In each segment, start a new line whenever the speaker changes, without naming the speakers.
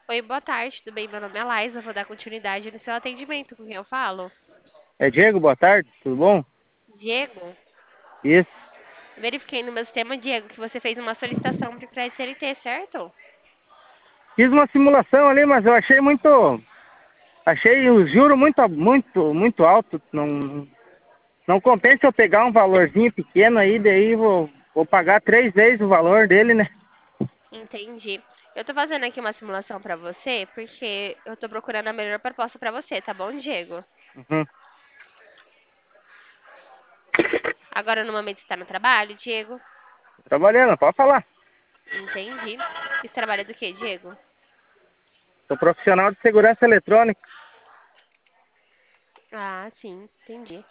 Oi, boa tarde, tudo bem? Meu nome é Laisa, vou dar continuidade no seu atendimento, com quem eu falo?
É Diego, boa tarde, tudo bom?
Diego,
Isso.
verifiquei no meu sistema, Diego, que você fez uma solicitação para o crédito CLT, certo?
Fiz uma simulação ali, mas eu achei achei o juro muito alto. Não compensa eu pegar um valorzinho pequeno aí, daí vou pagar 3 vezes o valor dele, né?
Entendi. Eu tô fazendo aqui uma simulação para você, porque eu tô procurando a melhor proposta para você, tá bom, Diego?
Uhum.
Agora, no momento, você está no trabalho, Diego?
Trabalhando, pode falar.
Entendi. Você trabalha do quê, Diego?
Sou profissional de segurança eletrônica.
Ah, sim, entendi.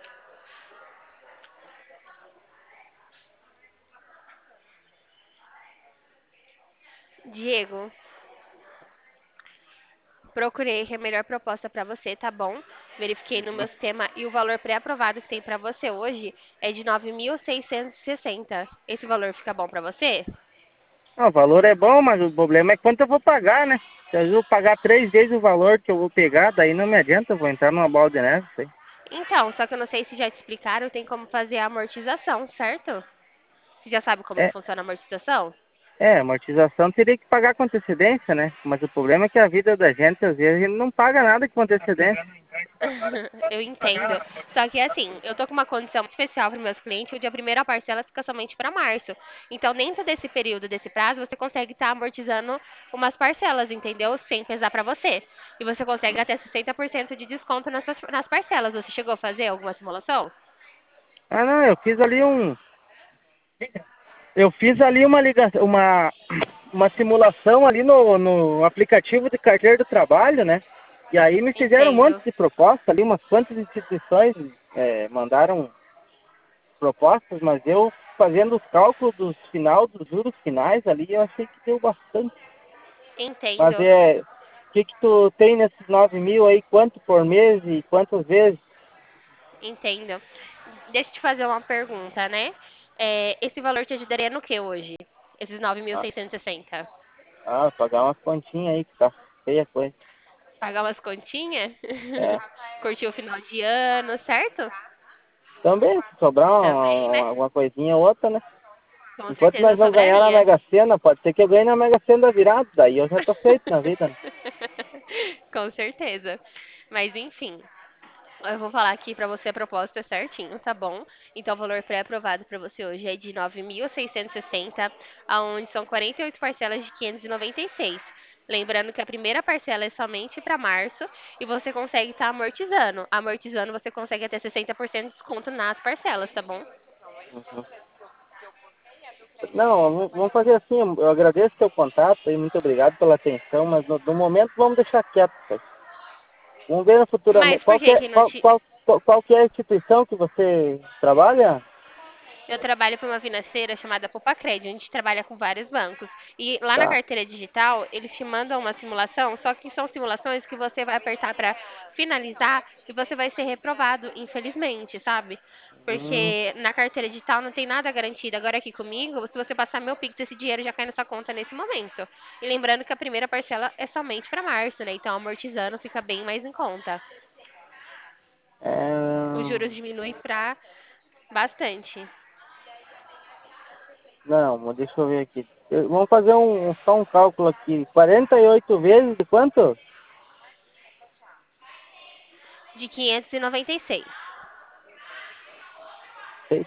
Diego, procurei aqui a melhor proposta para você, tá bom? Verifiquei no meu sistema e o valor pré-aprovado que tem para você hoje é de 9.660. Esse valor fica bom para você?
Ah, o valor é bom, mas o problema é quanto eu vou pagar, né? Se eu pagar 3 vezes o valor que eu vou pegar, daí não me adianta, eu vou entrar numa bola de neve, sei.
Então, só que eu não sei se já te explicaram, tem como fazer a amortização, certo? Você já sabe como que
É,
funciona a amortização?
amortização teria que pagar com antecedência, né? Mas o problema é que a vida da gente, às vezes, a gente não paga nada com antecedência.
Eu entendo. Só que assim, eu tô com uma condição especial para meus clientes, onde a primeira parcela fica somente para março. Então, dentro desse período, desse prazo, você consegue estar amortizando umas parcelas, entendeu? Sem pesar para você. E você consegue até 60% de desconto nas parcelas. Você chegou a fazer alguma simulação?
Ah, não, eu fiz ali uma ligação, uma simulação ali no aplicativo de carteira do trabalho, né? E aí me fizeram um monte
Entendo.
de propostas ali, umas quantas instituições mandaram propostas, mas eu fazendo os cálculos do final, dos juros finais ali, eu achei que deu bastante. Mas
Entendo.
o que tu tem nesses 9 mil aí, quanto por mês e quantas vezes?
Entendo. Deixa eu te fazer uma pergunta, né? Esse valor te ajudaria no que hoje? Esses
Ah,
9.660?
pagar umas continhas aí, que tá feia a coisa.
Pagar umas continhas?
É.
Curtir o final de ano, certo?
Também, se sobrar
Também, né?
alguma coisinha ou outra, né?
Com
Enquanto nós
certeza
não ganhar na
sobraria.
Mega Sena, pode ser que eu ganhe na Mega Sena da virada, daí eu já tô feito na vida, né?
Com certeza. Mas enfim, eu vou falar aqui pra você a proposta certinho, tá bom? Então, o valor pré-aprovado pra você hoje é de 9.660, aonde são 48 parcelas de 596. Lembrando que a primeira parcela é somente para março e você consegue estar amortizando. Amortizando, você consegue até 60% de desconto nas parcelas, tá bom?
Uhum. Não, vamos fazer assim, eu agradeço o teu contato e muito obrigado pela atenção, mas no momento vamos deixar quieto, cara. Vamos ver no
Mas
futuramente.
por que que não te...
Qual que é a instituição que você trabalha?
Eu trabalho para uma financeira chamada Popacred, a gente trabalha com vários bancos. E lá na
Tá.
carteira digital, eles te mandam uma simulação, só que são simulações que você vai apertar para finalizar e você vai ser reprovado, infelizmente, sabe?
Hum,
Porque na carteira digital não tem nada garantido. Agora aqui comigo, se você passar meu Pix, esse dinheiro já cai na sua conta nesse momento. E lembrando que a primeira parcela é somente para março, né? Então amortizando fica bem mais em conta. Os
é,
juros diminuem para bastante.
não, deixa eu ver aqui. Vamos fazer só um cálculo aqui. 48 vezes de quanto?
De 596.
Seis.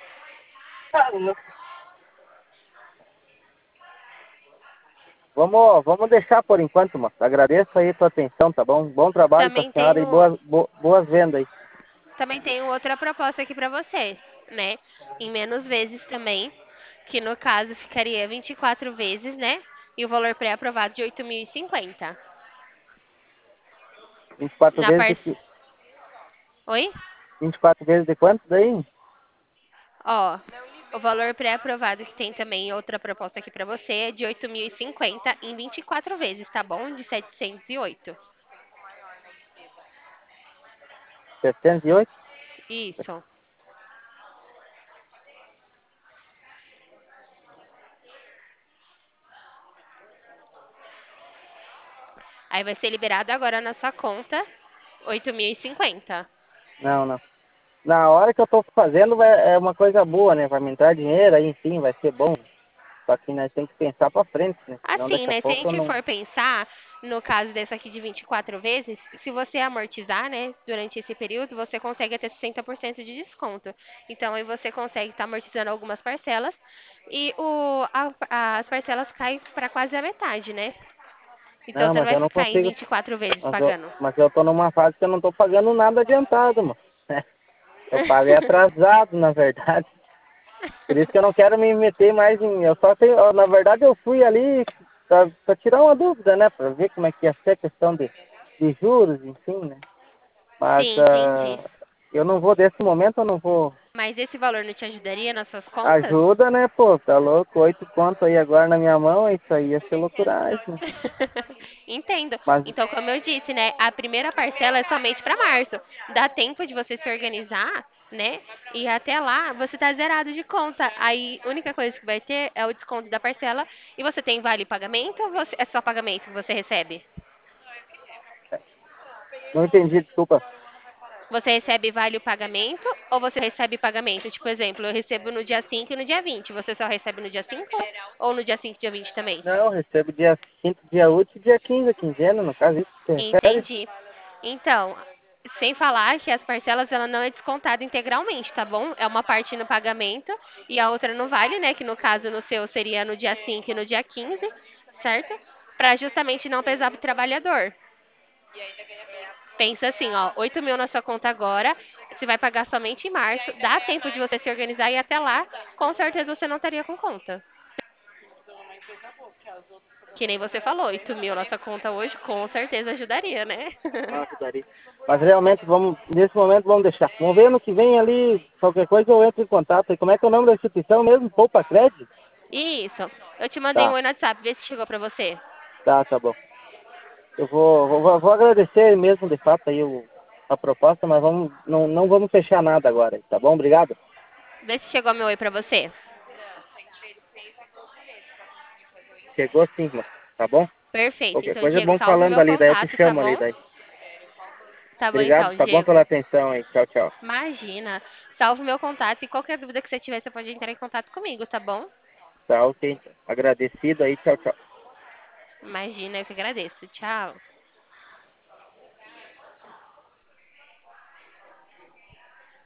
Vamos deixar por enquanto, moço. Agradeço aí a tua atenção, tá bom? Bom trabalho pra
Também
senhora e
tenho,
boas vendas aí.
também tenho outra proposta aqui para você, né? Em menos vezes também, que no caso ficaria 24 vezes, né? E o valor pré-aprovado de 8.050.
24
Na
vezes
par...
de,
Oi?
24 vezes de quanto daí?
Ó, o valor pré-aprovado que tem também outra proposta aqui para você é de 8.050 em 24 vezes, tá bom? De 708.
708?
Isso. Aí vai ser liberado agora na sua conta 8.050.
Não, não. Na hora que eu tô fazendo é uma coisa boa, né? Vai me entrar dinheiro, aí enfim, vai ser bom. Só que nós temos que pensar pra frente, né? Senão
Assim,
daqui a
né? Se a
pouco eu
gente
não.
for pensar, no caso dessa aqui de 24 vezes, se você amortizar, né, durante esse período, você consegue até 60% de desconto. Então, aí você consegue estar amortizando algumas parcelas e as parcelas caem para quase a metade, né? Então,
Não,
você não
mas
vai
eu não
ficar em
consigo.
24 vezes
Mas eu,
pagando.
mas eu tô numa fase que eu não tô pagando nada adiantado, mano. Eu paguei atrasado, na verdade. Por isso que eu não quero me meter mais em. Eu só tenho. Na verdade, eu fui ali pra tirar uma dúvida, né? Pra ver como é que ia ser a questão de juros, enfim, né? Mas
Sim, entendi.
eu não vou, desse momento, eu não vou.
Mas esse valor não te ajudaria nas suas contas?
Ajuda, né, pô? Tá louco? 8 conto aí agora na minha mão, isso aí ia ser loucuragem, né?
Entendo.
Mas,
Então, como eu disse, né, a primeira parcela é somente para março. Dá tempo de você se organizar, né? E até lá você tá zerado de conta. Aí, a única coisa que vai ter é o desconto da parcela. E você tem vale pagamento ou é só pagamento que você recebe?
não entendi, desculpa.
Você recebe vale o pagamento ou você recebe pagamento? Tipo, exemplo, eu recebo no dia 5 e no dia 20. Você só recebe no dia 5 ou no dia 5 e dia 20 também?
Não, eu recebo dia 5, dia útil e dia 15 a quinzena, no caso, isso que você refere?
Entendi. Então, sem falar que as parcelas ela não é descontada integralmente, tá bom? É uma parte no pagamento e a outra no vale, né? Que no caso no seu seria no dia 5 e no dia 15, certo? Para justamente não pesar pro trabalhador. Pensa assim, ó, 8.000 na sua conta agora, você vai pagar somente em março, dá tempo de você se organizar e até lá, com certeza você não estaria com conta. Que nem você falou, 8.000 na sua conta hoje, com certeza ajudaria, né?
Ah, ajudaria. Mas realmente, vamos, nesse momento, vamos deixar. Vamos ver ano que vem ali, qualquer coisa eu entro em contato. E como é que é o nome da instituição mesmo? Poupa Crédito?
Isso. Eu te mandei um
Tá,
oi no WhatsApp, vê se chegou pra você.
tá bom. Eu vou agradecer mesmo, de fato, aí a proposta, mas não vamos fechar nada agora, tá bom? Obrigado.
Vê se chegou meu oi pra você.
Chegou sim, mano. Tá bom?
Perfeito.
Qualquer
Então,
coisa,
Diego,
vamos
salve o
falando
meu
ali, daí eu te
contato, tá
chamo ali,
bom?
daí.
Tá bom
Obrigado,
então,
tá bom pela
Diego.
atenção aí. Tchau, tchau.
Imagina. Salve o meu contato e qualquer dúvida que você tiver, você pode entrar em contato comigo, tá bom?
Tá, ok. Agradecido aí, tchau, tchau.
Imagina, eu que agradeço. Tchau.